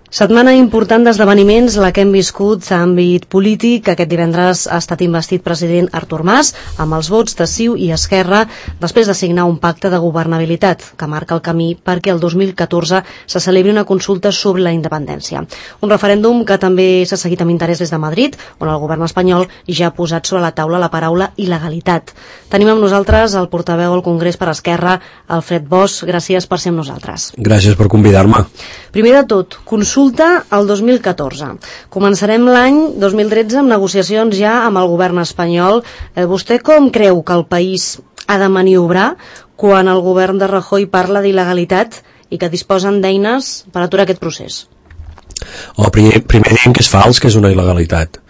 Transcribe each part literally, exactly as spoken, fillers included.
Setmana important d'esdeveniments, la que hem viscut a àmbit polític. Aquest divendres ha estat investit president Artur Mas amb els vots de C I U i Esquerra després de signar un pacte de governabilitat que marca el camí perquè el dos mil catorze se celebri una consulta sobre la independència. Un referèndum que també s'ha seguit amb interès des de Madrid, on el govern espanyol ja ha posat sobre la taula la paraula il·legalitat. Tenim amb nosaltres el portaveu al Congrés per Esquerra, Alfred Bosch. Gràcies per ser amb nosaltres. Gràcies per convidar-me. Primer de tot, consulta el dos mil catorze. Començarem l'any dos mil tretze amb negociacions ja amb el govern espanyol. Eh, vostè com creu que el país ha de maniobrar quan el govern de Rajoy parla d'il·legalitat i que disposen d'eines per aturar aquest procés? Oh, primer, primer diem que és fals, que és una il·legalitat.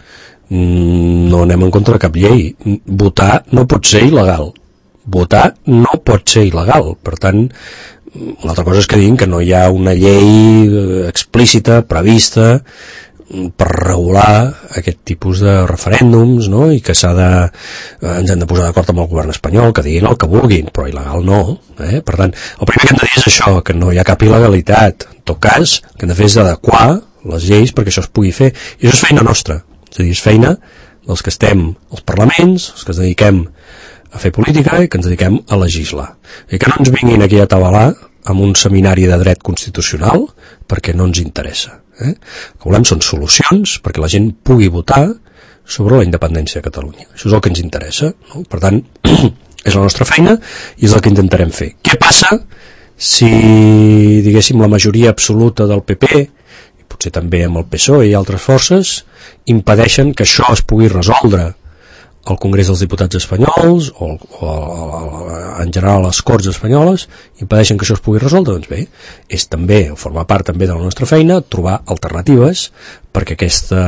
No anem en contra de cap llei. Votar no pot ser il·legal. Votar no pot ser il·legal. Per tant, una altra cosa és que diguin que no hi ha una llei explícita, prevista, per regular aquest tipus de referèndums, no? I que s'ha de, ens hem de posar d'acord amb el govern espanyol, que diguin el que vulguin, però il·legal no. Eh? Per tant, el primer que hem de dir és això, que no hi ha cap il·legalitat. En tot cas, el que hem de fer és adequar les lleis perquè això es pugui fer. I això és feina nostra. És a dir, és feina dels que estem als parlaments, els que ens dediquem a fer política i que ens dediquem a legislar. I que no ens vinguin aquí a atabalar amb un seminari de dret constitucional perquè no ens interessa. Eh? El que volem són solucions perquè la gent pugui votar sobre la independència de Catalunya. Això és el que ens interessa. No? Per tant, és la nostra feina i és el que intentarem fer. Què passa si, diguéssim, la majoria absoluta del P P, i potser també amb el P S O E i altres forces, impedeixen que això es pugui resoldre al Congrés dels Diputats espanyols o, o, o en general a les Corts espanyoles, impedeixen que això es pugui resoldre? Doncs bé, és també, o forma part també de la nostra feina, trobar alternatives perquè aquesta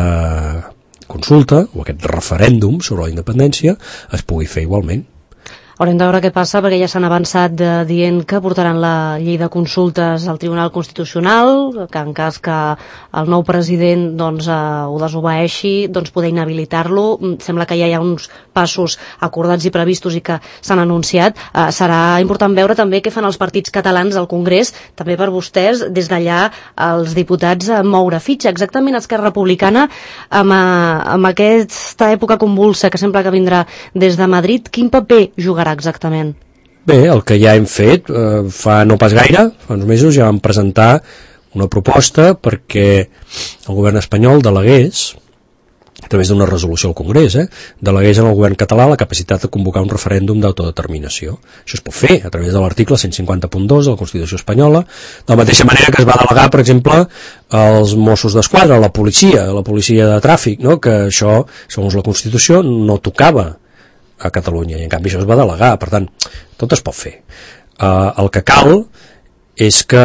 consulta o aquest referèndum sobre la independència es pugui fer igualment. Haurem de veure què passa, perquè ja s'han avançat de, dient que portaran la llei de consultes al Tribunal Constitucional, que en cas que el nou president doncs, eh, ho desobeeixi, doncs poder inhabilitar-lo. Sembla que ja hi ha uns passos acordats i previstos i que s'han anunciat. Eh, serà important veure també què fan els partits catalans al Congrés, també per vostès, des d'allà els diputats a moure fitxa. Exactament, Esquerra Republicana, amb, eh, amb aquesta època convulsa que sembla que vindrà des de Madrid, quin paper jugarà exactament? Bé, el que ja hem fet eh, fa no pas gaire, fa uns mesos ja vam presentar una proposta perquè el govern espanyol delegués, a través d'una resolució al Congrés, eh, delegués en el govern català la capacitat de convocar un referèndum d'autodeterminació. Això es pot fer a través de l'article cent cinquanta punt dos de la Constitució espanyola, de la mateixa manera que es va delegar, per exemple, als Mossos d'Esquadra, a la policia, a la policia de tràfic, no? Que això, segons la Constitució, no tocava a Catalunya, i en canvi això es va delegar. Per tant, tot es pot fer. Uh, el que cal és que,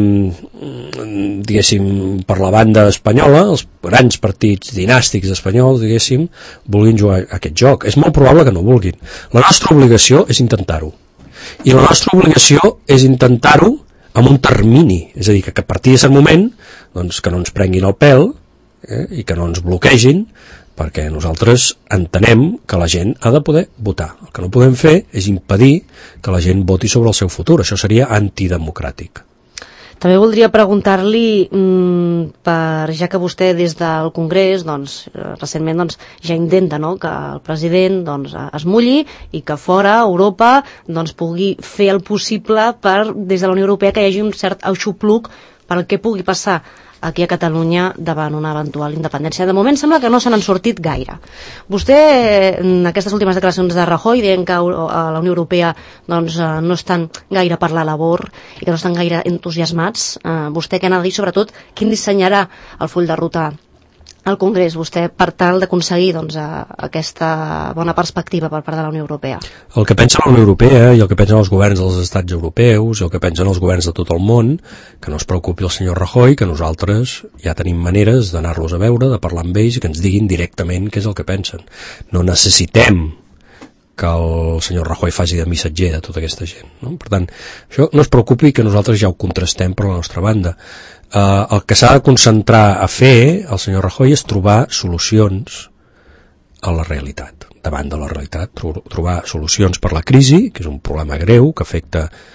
diguéssim, per la banda espanyola, els grans partits dinàstics espanyols, diguéssim, vulguin jugar a aquest joc. És molt probable que no vulguin. La nostra obligació és intentar-ho. I la nostra obligació és intentar-ho amb un termini. És a dir, que a partir d'aquest moment, doncs, que no ens prenguin el pèl eh, i que no ens bloquegin, perquè nosaltres entenem que la gent ha de poder votar. El que no podem fer és impedir que la gent voti sobre el seu futur. Això seria antidemocràtic. També voldria preguntar-li, mmm, per, ja que vostè des del Congrés, doncs, recentment doncs, ja intenta, no?, que el president doncs, es mulli i que fora Europa doncs, pugui fer el possible per, des de la Unió Europea, que hi hagi un cert aixopluc per al que pugui passar aquí a Catalunya davant una eventual independència. De moment sembla que no se n'han sortit gaire. Vostè, en aquestes últimes declaracions de Rajoy, dient que a la Unió Europea doncs, no estan gaire per la labor i que no estan gaire entusiasmats, eh, vostè què ha de dir, sobretot, quin dissenyarà el full de ruta al Congrés, vostè, per tal d'aconseguir doncs, aquesta bona perspectiva per part de la Unió Europea? El que pensa la Unió Europea i el que pensen els governs dels estats europeus i el que pensen els governs de tot el món, que no es preocupi el senyor Rajoy, que nosaltres ja tenim maneres d'anar-los a veure, de parlar amb ells i que ens diguin directament què és el que pensen. No necessitem que el senyor Rajoy faci de missatger de tota aquesta gent. No? Per tant, això no es preocupi, que nosaltres ja ho contrastem per la nostra banda. Uh, el que s'ha de concentrar a fer el senyor Rajoy és trobar solucions a la realitat, davant de la realitat, tro trobar solucions per la crisi, que és un problema greu que afecta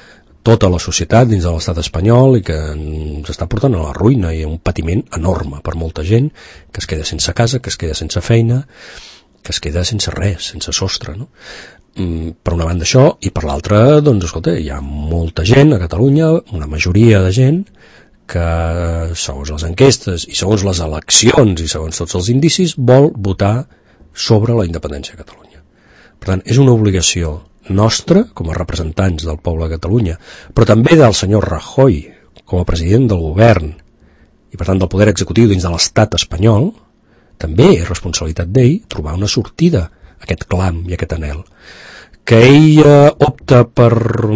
tota la societat dins de l'estat espanyol i que ens està portant a la ruïna i un patiment enorme per molta gent que es queda sense casa, que es queda sense feina, que es queda sense res, sense sostre, no? Per una banda això, i per l'altra, doncs, escolta, hi ha molta gent a Catalunya, una majoria de gent, que segons les enquestes i segons les eleccions i segons tots els indicis vol votar sobre la independència de Catalunya. Per tant, és una obligació nostra com a representants del poble de Catalunya, però també del senyor Rajoy com a president del govern i per tant del poder executiu dins de l'estat espanyol, també és responsabilitat d'ell trobar una sortida a aquest clam i a aquest anhel. Que ell eh, opta per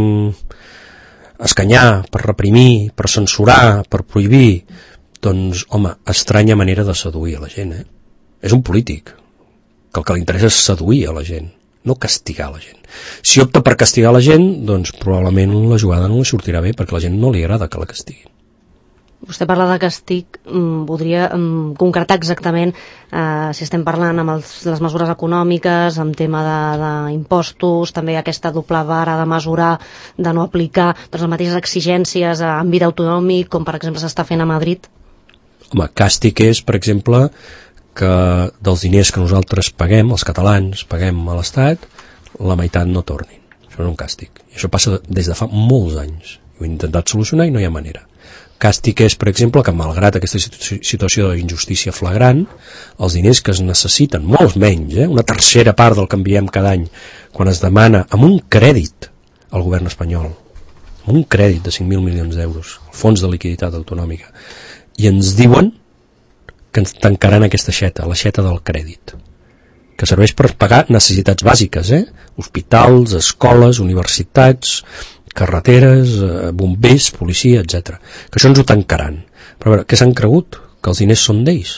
escanyar, per reprimir, per censurar, per prohibir, doncs, home, estranya manera de seduir a la gent, eh? És un polític, que el que li interessa és seduir a la gent, no castigar la gent. Si opta per castigar la gent, doncs probablement la jugada no li sortirà bé, perquè a la gent no li agrada que la castiguin. Vostè parla de castig, voldria concretar exactament eh, si estem parlant amb els, les mesures econòmiques, amb tema d'impostos, també aquesta doble vara de mesurar, de no aplicar doncs, les mateixes exigències a àmbit autonòmic, com per exemple s'està fent a Madrid? Home, càstig és, per exemple, que dels diners que nosaltres paguem, els catalans paguem a l'Estat, la meitat no tornin. Això és un càstig. I això passa des de fa molts anys. Ho he intentat solucionar i no hi ha manera. Càstig és, per exemple, que malgrat aquesta situació d'injustícia flagrant, els diners que es necessiten, molts menys, eh, una tercera part del que enviem cada any, quan es demana amb un crèdit al govern espanyol, amb un crèdit de cinc mil milions d'euros, el fons de liquiditat autonòmica, i ens diuen que ens tancaran aquesta xeta, la xeta del crèdit, que serveix per pagar necessitats bàsiques, eh? Hospitals, escoles, universitats, carreteres, bombers, policia, etcètera. Que això ens ho tancaran. Però a veure, què s'han cregut? Que els diners són d'ells.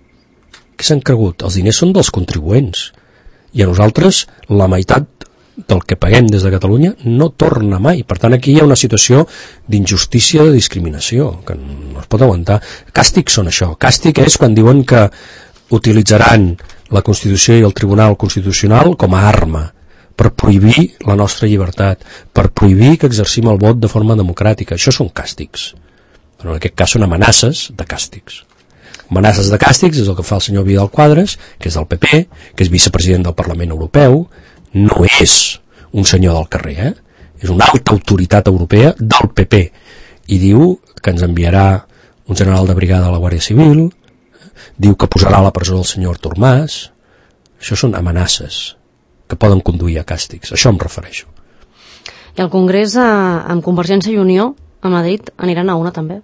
Què s'han cregut? Els diners són dels contribuents. I a nosaltres la meitat del que paguem des de Catalunya no torna mai. Per tant, aquí hi ha una situació d'injustícia, de discriminació, que no es pot aguantar. Càstig són això. Càstig és quan diuen que utilitzaran la Constitució i el Tribunal Constitucional com a arma per prohibir la nostra llibertat, per prohibir que exercim el vot de forma democràtica. Això són càstigs. Però en aquest cas són amenaces de càstigs. Amenaces de càstigs és el que fa el senyor Vidal Quadras, que és del P P, que és vicepresident del Parlament Europeu, no és un senyor del carrer, eh? És una alta autoritat europea del P P, i diu que ens enviarà un general de brigada a la Guàrdia Civil, diu que posarà a la presó el senyor Artur Mas. Això són amenaces que poden conduir a càstigs, això em refereixo. I al Congrés, eh, amb Convergència i Unió, a Madrid, aniran a una també?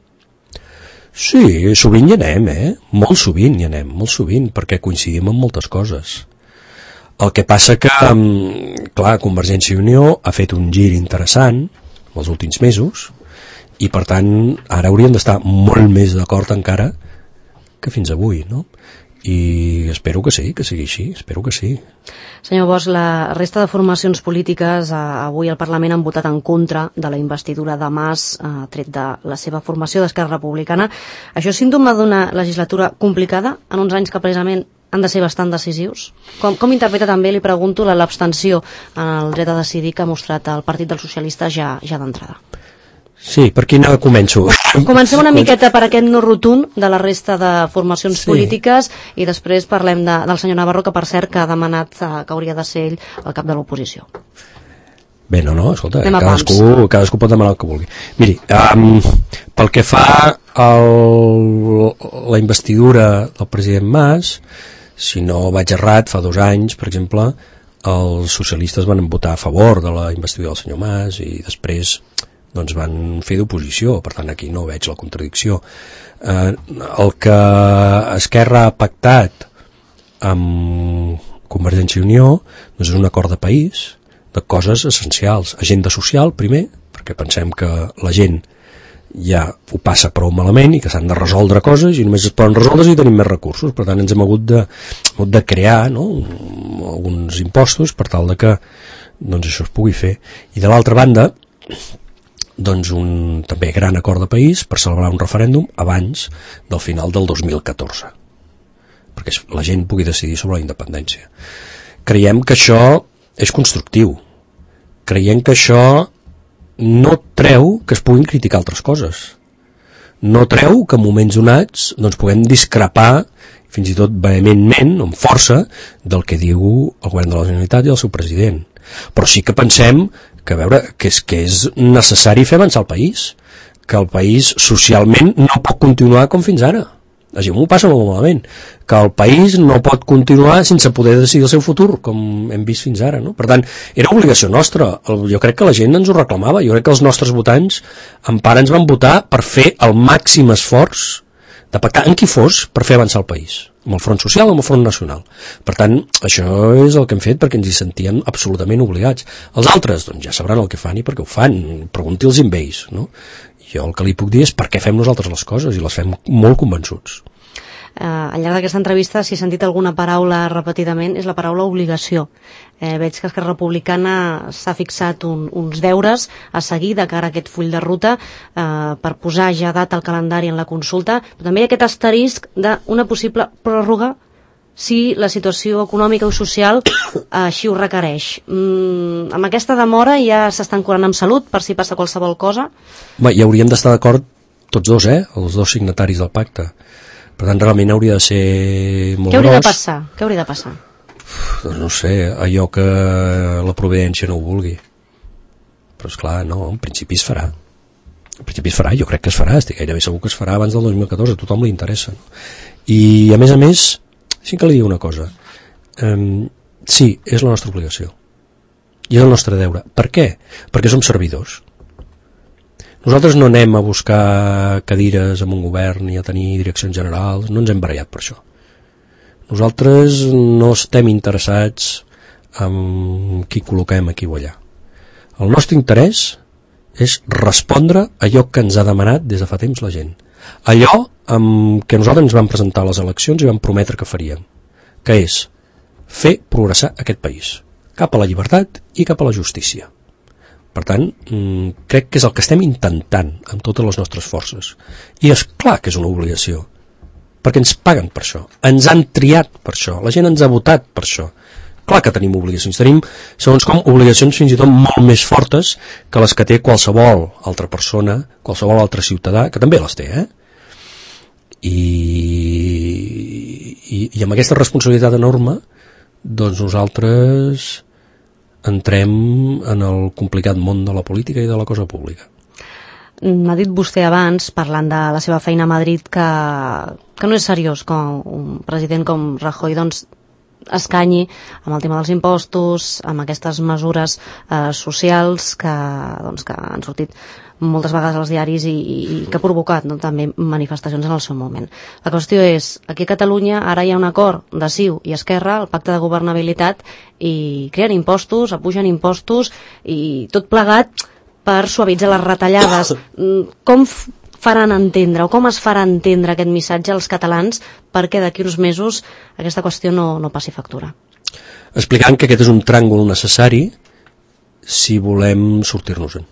Sí, sovint hi anem, eh? Molt sovint hi anem, molt sovint, perquè coincidim en moltes coses. El que passa que, clar, Convergència i Unió ha fet un gir interessant els últims mesos i, per tant, ara haurien d'estar molt més d'acord encara que fins avui, no? I espero que sí, que sigui així, espero que sí. Senyor Bosch, la resta de formacions polítiques eh, avui al Parlament han votat en contra de la investidura de Mas, eh, tret de la seva formació d'Esquerra Republicana. Això és símptoma d'una legislatura complicada en uns anys que precisament han de ser bastant decisius? Com, com interpreta també, li pregunto, l'abstenció en el dret a decidir que ha mostrat el Partit dels Socialistes ja, ja d'entrada? Sí, per quina començo? Comencem una miqueta per aquest no rotund de la resta de formacions sí. polítiques i després parlem de, del senyor Navarro, que per cert que ha demanat eh, que hauria de ser ell el cap de l'oposició. Bé, no, no, escolta, cadascú, cadascú pot demanar el que vulgui. Miri, um, pel que fa el, la investidura del president Mas, si no vaig errat, fa dos anys, per exemple, els socialistes van votar a favor de la investidura del senyor Mas i després doncs van fer d'oposició, per tant aquí no veig la contradicció. Eh, el que Esquerra ha pactat amb Convergència i Unió doncs és un acord de país, de coses essencials. Agenda social, primer, perquè pensem que la gent ja ho passa prou malament i que s'han de resoldre coses i només es poden resoldre si tenim més recursos. Per tant, ens hem hagut de, hagut de crear, no?, alguns impostos per tal de que doncs, això es pugui fer. I de l'altra banda, doncs un també gran acord de país per celebrar un referèndum abans del final del dos mil catorze, perquè la gent pugui decidir sobre la independència. Creiem que això és constructiu, creiem que això no treu que es puguin criticar altres coses. No treu que en moments donats doncs, puguem discrepar fins i tot vehementment, amb força, del que diu el govern de la Generalitat i el seu president. Però sí que pensem que, a veure, que, és, que és necessari fer avançar el país, que el país socialment no pot continuar com fins ara. Així m'ho passa molt malament, que el país no pot continuar sense poder decidir el seu futur, com hem vist fins ara, no? Per tant, era obligació nostra. Jo crec que la gent ens ho reclamava, jo crec que els nostres votants en part ens van votar per fer el màxim esforç de pactar amb qui fos per fer avançar el país, amb el front social o amb el front nacional. Per tant, això és el que hem fet perquè ens hi sentíem absolutament obligats. Els altres, doncs ja sabran el que fan i per què ho fan, pregunti-los amb ells, no? Jo el que li puc dir és per què fem nosaltres les coses i les fem molt convençuts. Uh, al llarg d'aquesta entrevista, si he sentit alguna paraula repetidament, és la paraula obligació. Eh, veig que Esquerra Republicana s'ha fixat un, uns deures a seguir de cara a aquest full de ruta eh, per posar ja data al calendari en la consulta, però també hi ha aquest asterisc d'una possible pròrroga si la situació econòmica o social així ho requereix. Mm, amb aquesta demora ja s'estan curant amb salut per si passa qualsevol cosa? Bé, ja hauríem d'estar d'acord tots dos, eh? Els dos signataris del pacte. Per tant, realment hauria de ser molt gros. Què hauria de passar? Què hauria de passar? Uf, doncs no sé, allò que la providència no ho vulgui. Però esclar, no, en principi es farà. En principi es farà, jo crec que es farà, estic gairebé segur que es farà abans del dos mil catorze, a tothom li interessa. No? I a més a més, sí que li dic una cosa. Um, sí, és la nostra obligació. I és el nostre deure. Per què? Perquè som servidors. Nosaltres no anem a buscar cadires en un govern ni a tenir direccions generals, no ens hem barallat per això. Nosaltres no estem interessats en qui col·loquem aquí o allà. El nostre interès és respondre a allò que ens ha demanat des de fa temps la gent. Allò amb què nosaltres ens vam presentar a les eleccions i vam prometre que faríem, que és fer progressar aquest país, cap a la llibertat i cap a la justícia. Per tant, crec que és el que estem intentant amb totes les nostres forces. I és clar que és una obligació, perquè ens paguen per això, ens han triat per això, la gent ens ha votat per això. Clar que tenim obligacions, tenim, segons com, obligacions fins i tot molt més fortes que les que té qualsevol altra persona, qualsevol altre ciutadà, que també les té, eh? I, i, i amb aquesta responsabilitat enorme, doncs nosaltres entrem en el complicat món de la política i de la cosa pública. M'ha dit vostè abans, parlant de la seva feina a Madrid, que, que no és seriós que un president com Rajoy doncs, escanyi amb el tema dels impostos, amb aquestes mesures eh, socials que, doncs, que han sortit moltes vegades als diaris i, i que ha provocat, no, també manifestacions en el seu moment. La qüestió és, aquí a Catalunya ara hi ha un acord de C I U i Esquerra, el pacte de governabilitat, i creen impostos, apugen impostos i tot plegat per suavitzar les retallades. Com faran entendre o com es farà entendre aquest missatge als catalans perquè d'aquí uns mesos aquesta qüestió no, no passi factura? Explicant que aquest és un tràngol necessari si volem sortir-nos-en.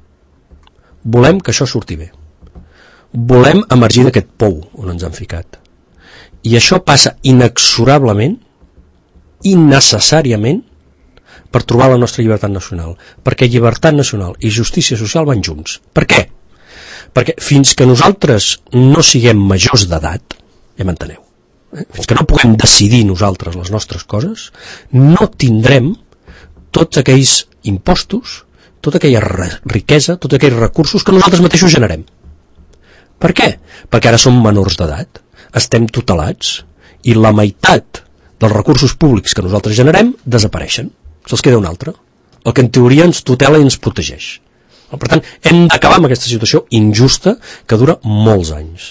Volem que això surti bé. Volem emergir d'aquest pou on ens han ficat. I això passa inexorablement, innecessàriament, per trobar la nostra llibertat nacional. Perquè llibertat nacional i justícia social van junts. Per què? Perquè fins que nosaltres no siguem majors d'edat, ja m'enteneu, eh? fins que no puguem decidir nosaltres les nostres coses, no tindrem tots aquells impostos, tota aquella riquesa, tots aquells recursos que nosaltres mateixos generem. Per què? Perquè ara som menors d'edat, estem tutelats, i la meitat dels recursos públics que nosaltres generem desapareixen. Se'ls queda un altre, el que en teoria ens tutela i ens protegeix. Per tant, hem d'acabar amb aquesta situació injusta que dura molts anys.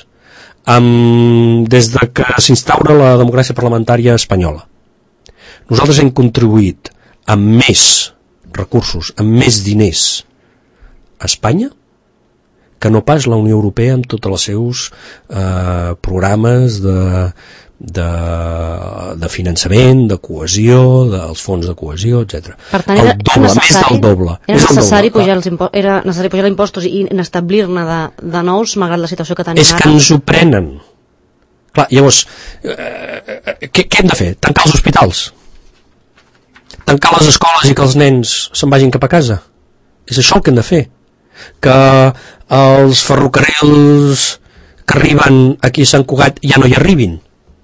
Um, des de que s'instaura la democràcia parlamentària espanyola, nosaltres hem contribuït amb més recursos, amb més diners a Espanya que no pas la Unió Europea amb tots els seus eh, programes de, de, de finançament, de cohesió, dels fons de cohesió, etcètera. Per tant, era, el doble, més del doble. Era més necessari, doble, pujar els impostos, era necessari pujar els impostos i establir-ne de, de nous, malgrat la situació que tenim És ara. que ens ho prenen. Clar, llavors, eh, què, què hem de fer? Tancar els hospitals? Tancar les escoles i que els nens se'n vagin cap a casa? És això el que hem de fer. que els ferrocarrils que arriben aquí a Sant Cugat ja no hi arribin.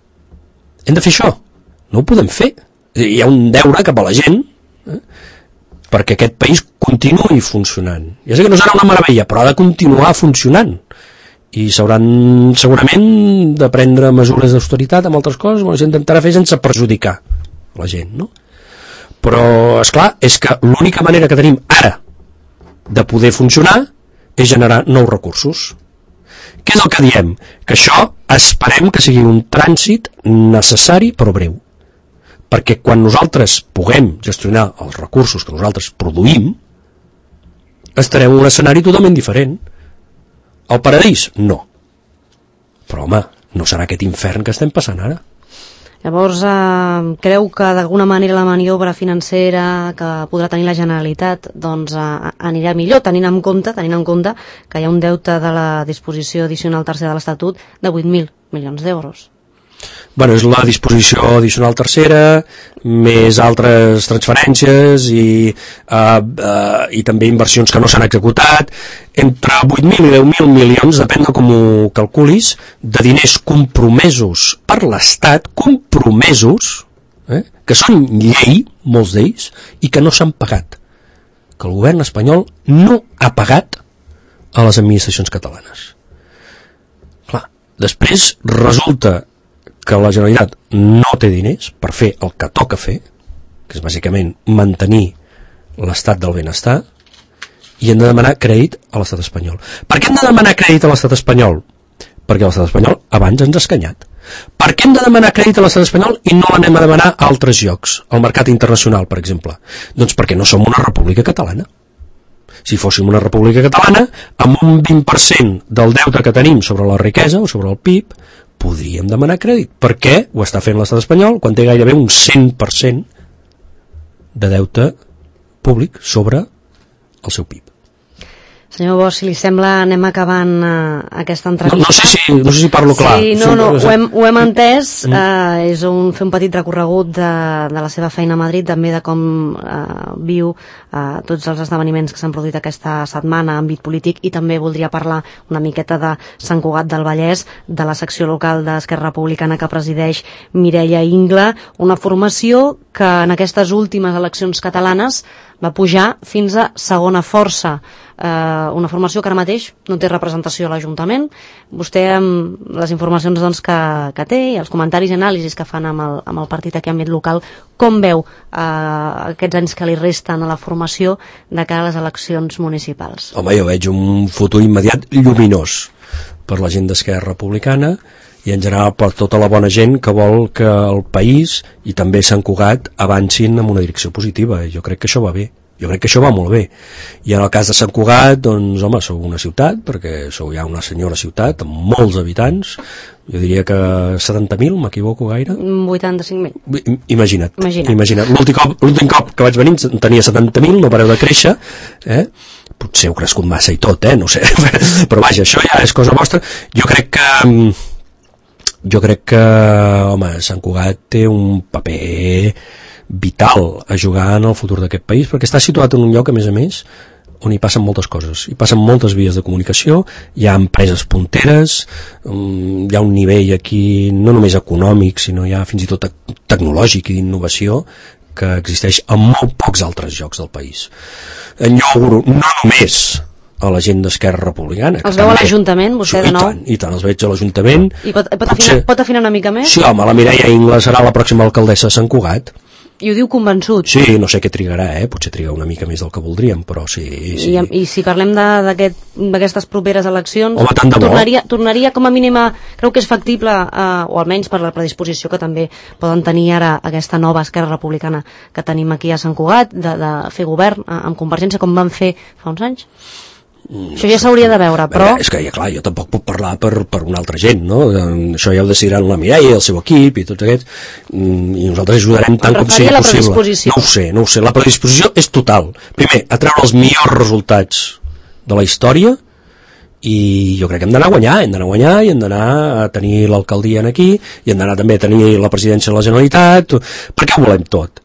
Hem de fer això. No ho podem fer. Hi ha un deure cap a la gent, eh, perquè aquest país continuï funcionant. Ja sé que no serà una meravella, però ha de continuar funcionant. I s'hauran segurament de prendre mesures d'austeritat amb altres coses, bueno, s'intentarà fer sense perjudicar la gent, no? Però, esclar, és que l'única manera que tenim ara de poder funcionar és generar nous recursos. Què és el que diem? Que això esperem que sigui un trànsit necessari però breu. Perquè quan nosaltres puguem gestionar els recursos que nosaltres produïm, estarem en un escenari totalment diferent. El paradís? No. Però, home, no serà aquest infern que estem passant ara. Llavors, eh, creu que d'alguna manera la maniobra financera que podrà tenir la Generalitat doncs, eh, anirà millor, tenint en compte tenint en compte que hi ha un deute de la disposició addicional tercera de l'Estatut de vuit mil milions d'euros. Bueno, és la disposició addicional tercera, més altres transferències i, uh, uh, i també inversions que no s'han executat, entre vuit mil i deu mil milions, depèn de com ho calculis, de diners compromesos per l'Estat, compromesos, eh, que són llei, molts d'ells, i que no s'han pagat. Que el govern espanyol no ha pagat a les administracions catalanes. Clar, després resulta que la Generalitat no té diners per fer el que toca fer, que és bàsicament mantenir l'estat del benestar, i hem de demanar crèdit a l'estat espanyol. Per què hem de demanar crèdit a l'estat espanyol? Perquè l'estat espanyol abans ens ha escanyat. Per què hem de demanar crèdit a l'estat espanyol i no l'anem a demanar a altres llocs, al mercat internacional, per exemple? Doncs perquè no som una república catalana. Si fóssim una república catalana, amb un vint per cent del deute que tenim sobre la riquesa o sobre el P I B, podríem demanar crèdit. Per què ho està fent l'estat espanyol quan té gairebé un cent per cent de deute públic sobre el seu P I B? Senyor Bosch, si li sembla, anem acabant uh, aquesta entrevista. No, no, sé si, no sé si parlo clar. Sí, no, no, ho hem, ho hem entès. Uh, és un, fer un petit recorregut de, de la seva feina a Madrid, també de com uh, viu uh, tots els esdeveniments que s'han produït aquesta setmana en àmbit polític, i també voldria parlar una miqueta de Sant Cugat del Vallès, de la secció local d'Esquerra Republicana que presideix Mireia Ingla, una formació que en aquestes últimes eleccions catalanes va pujar fins a segona força, eh, una formació que ara mateix no té representació a l'Ajuntament. Vostè, amb les informacions doncs, que, que té i els comentaris i anàlisis que fan amb el, amb el partit aquí a àmbit local, com veu eh, aquests anys que li resten a la formació de cara a les eleccions municipals? Home, jo veig un futur immediat lluminós per la gent d'Esquerra Republicana i en general per tota la bona gent que vol que el país i també Sant Cugat avancin en una direcció positiva. Jo crec que això va bé, jo crec que això va molt bé. I en el cas de Sant Cugat, doncs home, sou una ciutat, perquè sou ja una senyora ciutat amb molts habitants, jo diria que setanta mil, m'equivoco gaire? vuitanta-cinc mil. Imagina't, imagina't. imagina't. L'últim cop, l'últim cop que vaig venir en tenia setanta mil, no pareu de créixer, eh? Potser heu crescut massa i tot, eh? No sé, però vaja, això ja és cosa vostra. Jo crec que jo crec que, home, Sant Cugat té un paper vital a jugar en el futur d'aquest país, perquè està situat en un lloc, a més a més, on hi passen moltes coses, hi passen moltes vies de comunicació, hi ha empreses punteres, hi ha un nivell aquí no només econòmic, sinó hi ha fins i tot tecnològic i d'innovació que existeix a molt pocs altres llocs del país. Enllogo no només a la gent d'Esquerra Republicana. Els veu a l'Ajuntament, vostè, sí, de nou? I tant, i tant, els veig a l'Ajuntament. I pot, pot, afinar, pot afinar una mica més? Sí, home, la Mireia Ingla serà la pròxima alcaldessa de Sant Cugat. I ho diu convençut? Sí, no sé què trigarà, eh? Potser triga una mica més del que voldríem, però sí. sí. I, I si parlem d'aquestes aquest, properes eleccions, home, tant de bo. tornaria, tornaria com a mínima, creu que és factible, eh, o almenys per la predisposició que també poden tenir ara aquesta nova Esquerra Republicana que tenim aquí a Sant Cugat, de, de fer govern eh, amb Convergència, com van fer fa uns anys? No, això ja s'hauria de veure, però... És que, ja clar, jo tampoc puc parlar per, per una altra gent, no? Això ja ho decidiran la Mireia, el seu equip i tots aquests, i nosaltres ajudarem tant com sigui possible. No ho sé, no ho sé. La predisposició és total. Primer, a treure els millors resultats de la història, i jo crec que hem d'anar a guanyar, hem d'anar a guanyar i hem d'anar a tenir l'alcaldia aquí, i hem d'anar també a tenir la presidència de la Generalitat. Per què ho volem tot?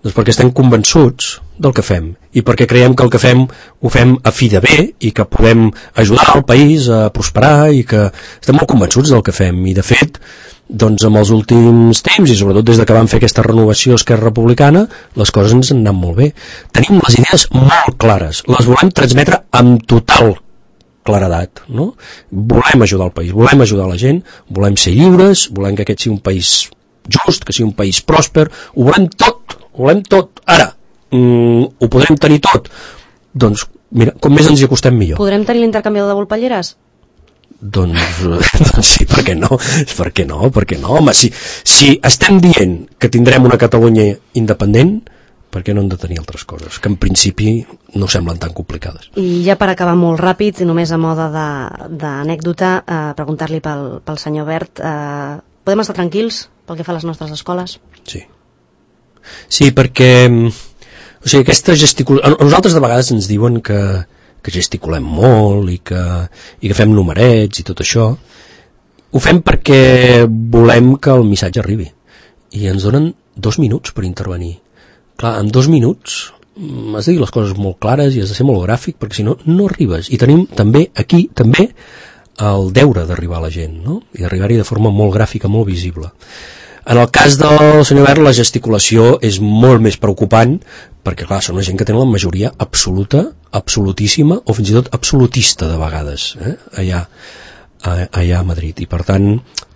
Doncs perquè estem convençuts del que fem i perquè creiem que el que fem ho fem a fi de bé i que podem ajudar el país a prosperar i que estem molt convençuts del que fem i de fet doncs amb els últims temps i sobretot des de que vam fer aquesta renovació Esquerra Republicana les coses ens han anat molt bé. Tenim les idees molt clares, les volem transmetre amb total claredat, no? Volem ajudar el país, volem ajudar la gent, volem ser lliures, volem que aquest sigui un país just, que sigui un país pròsper, ho volem tot, ho volem tot. Ara, mm, ho podrem tenir tot? Doncs, mira, com més ens hi acostem millor. Podrem tenir l'intercanviador de volpelleres? Doncs, doncs sí, per què no? Per què no? Per què no? Home, si, si estem dient que tindrem una Catalunya independent, per què no hem de tenir altres coses, que en principi no semblen tan complicades. I ja per acabar molt ràpid, i només a moda d'anècdota, eh, preguntar-li pel, pel senyor Wert, eh, podem estar tranquils pel que fa a les nostres escoles? Sí. Sí, perquè o sigui, aquesta gesticul... A nosaltres de vegades ens diuen que, que gesticulem molt i que, i que fem numerets i tot això. Ho fem perquè volem que el missatge arribi. I ens donen dos minuts per intervenir. Clar, en dos minuts has de dir les coses molt clares i has de ser molt gràfic perquè si no, no arribes. I tenim també aquí, també, el deure d'arribar a la gent, no? I d'arribar-hi de forma molt gràfica, molt visible. En el cas del senyor Wert, la gesticulació és molt més preocupant perquè, clar, són una gent que tenen la majoria absoluta, absolutíssima o fins i tot absolutista de vegades, eh? allà, allà a Madrid. I, per tant,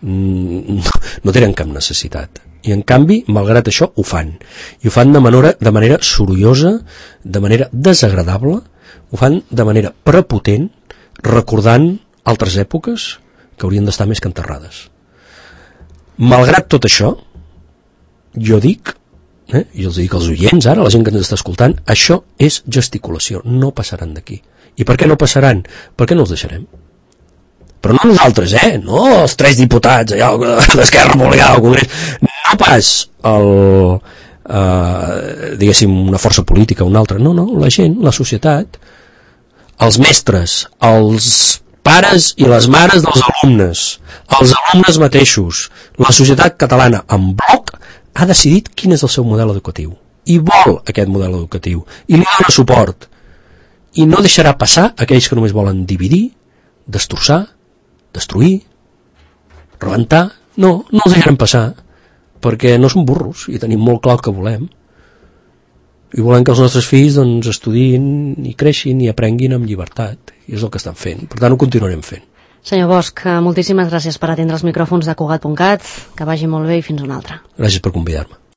no tenen cap necessitat. I, en canvi, malgrat això, ho fan. I ho fan de manera, de manera sorollosa, de manera desagradable, ho fan de manera prepotent, recordant altres èpoques que haurien d'estar més que enterrades. Malgrat tot això, jo dic, eh, i els dic als oients ara, la gent que ens està escoltant, això és gesticulació, no passaran d'aquí. I per què no passaran? Per què no els deixarem? Però no nosaltres, eh? No els tres diputats allà d'Esquerra Republicana al Congrés, no pas el, eh, diguéssim, una força política o una altra, no, no, la gent, la societat, els mestres, els pares i les mares dels alumnes, els alumnes mateixos, la societat catalana en bloc ha decidit quin és el seu model educatiu i vol aquest model educatiu i li dona suport i no deixarà passar aquells que només volen dividir, destrossar, destruir, rebentar. No, no els deixarem passar perquè no som burros i tenim molt clar el que volem i volem que els nostres fills doncs, estudiïn i creixin i aprenguin amb llibertat i és el que estan fent, per tant ho continuarem fent. Senyor Bosch, moltíssimes gràcies per atendre els micròfons de Cugat punt cat, que vagi molt bé i fins una altra. Gràcies per convidar-me.